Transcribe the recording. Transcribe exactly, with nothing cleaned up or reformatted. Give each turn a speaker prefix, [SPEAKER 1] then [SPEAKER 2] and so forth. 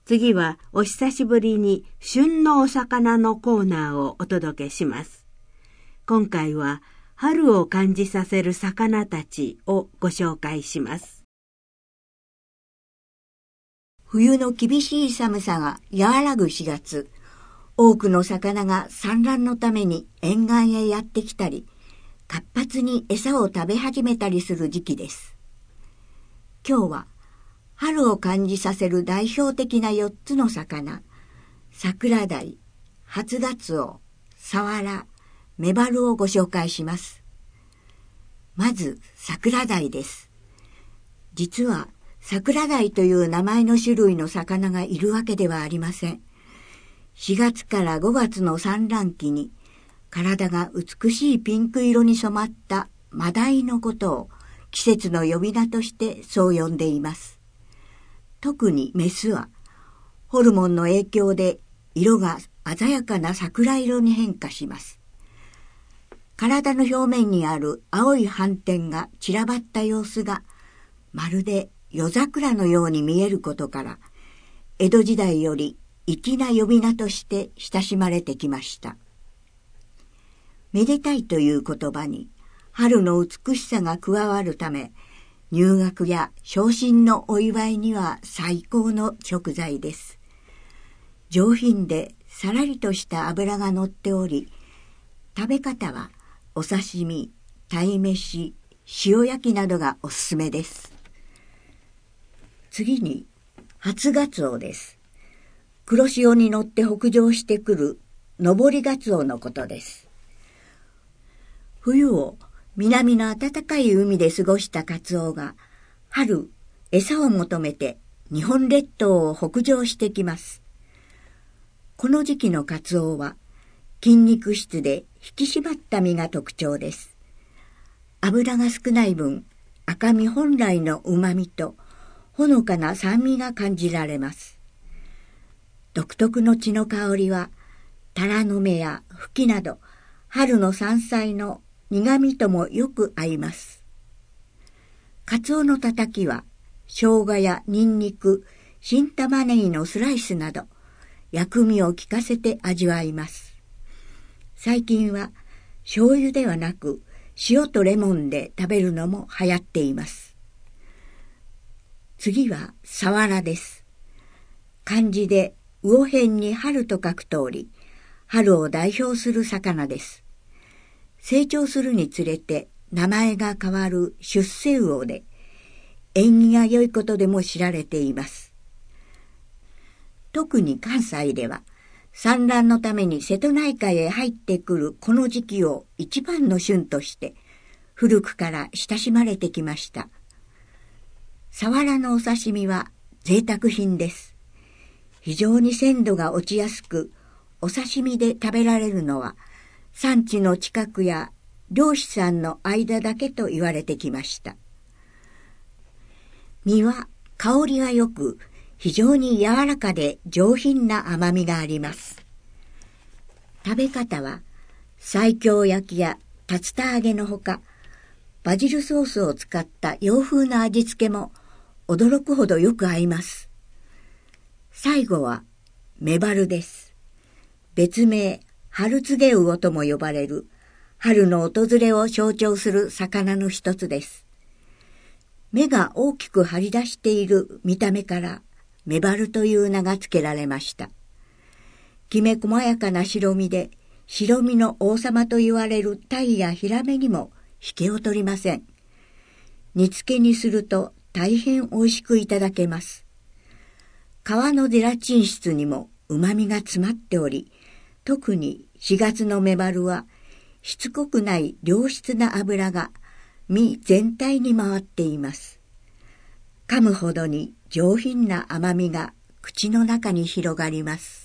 [SPEAKER 1] 次はお久しぶりに旬のお魚のコーナーをお届けします。今回は春を感じさせる魚たちをご紹介します。
[SPEAKER 2] 冬の厳しい寒さが和らぐしがつ、多くの魚が産卵のために沿岸へやってきたり、活発に餌を食べ始めたりする時期です。今日は春を感じさせる代表的なよっつの魚、桜鯛、初ガツオ、サワラ、メバルをご紹介します。まず桜鯛です。実は桜鯛という名前の種類の魚がいるわけではありません。しがつからごがつの産卵期に体が美しいピンク色に染まったマダイのことを季節の呼び名としてそう呼んでいます。特にメスはホルモンの影響で色が鮮やかな桜色に変化します。体の表面にある青い斑点が散らばった様子がまるで夜桜のように見えることから、江戸時代より粋な呼び名として親しまれてきました。めでたいという言葉に春の美しさが加わるため、入学や昇進のお祝いには最高の食材です。上品でさらりとした脂が乗っており、食べ方はお刺身、鯛めし、塩焼きなどがおすすめです。次に初ガツオです。黒潮に乗って北上してくる上りガツオのことです。冬を南の暖かい海で過ごしたカツオが春、餌を求めて日本列島を北上してきます。この時期のカツオは筋肉質で引き締まった身が特徴です。脂が少ない分、赤身本来の旨味とほのかな酸味が感じられます。独特の血の香りはタラの芽やフキなど春の山菜の苦味ともよく合います。カツオのたたきは生姜やニンニク、新玉ねぎのスライスなど薬味を効かせて味わいます。最近は醤油ではなく塩とレモンで食べるのも流行っています。次はサワラです。漢字で魚辺に春と書く通り、春を代表する魚です。成長するにつれて名前が変わる出世魚で、縁起が良いことでも知られています。特に関西では、産卵のために瀬戸内海へ入ってくるこの時期を一番の旬として、古くから親しまれてきました。サワラのお刺身は贅沢品です。非常に鮮度が落ちやすく、お刺身で食べられるのは、産地の近くや漁師さんの間だけと言われてきました。身は香りがよく、非常に柔らかで上品な甘みがあります。食べ方は、西京焼きや竜田揚げのほか、バジルソースを使った洋風な味付けも驚くほどよく合います。最後はメバルです。別名春告げ魚とも呼ばれる春の訪れを象徴する魚の一つです。目が大きく張り出している見た目からメバルという名が付けられました。きめ細やかな白身で白身の王様と言われるタイやヒラメにも引けを取りません。煮付けにすると大変美味しくいただけます。皮のゼラチン質にも旨味が詰まっており、特にしがつのメバルはしつこくない良質な脂が身全体に回っています。噛むほどに上品な甘みが口の中に広がります。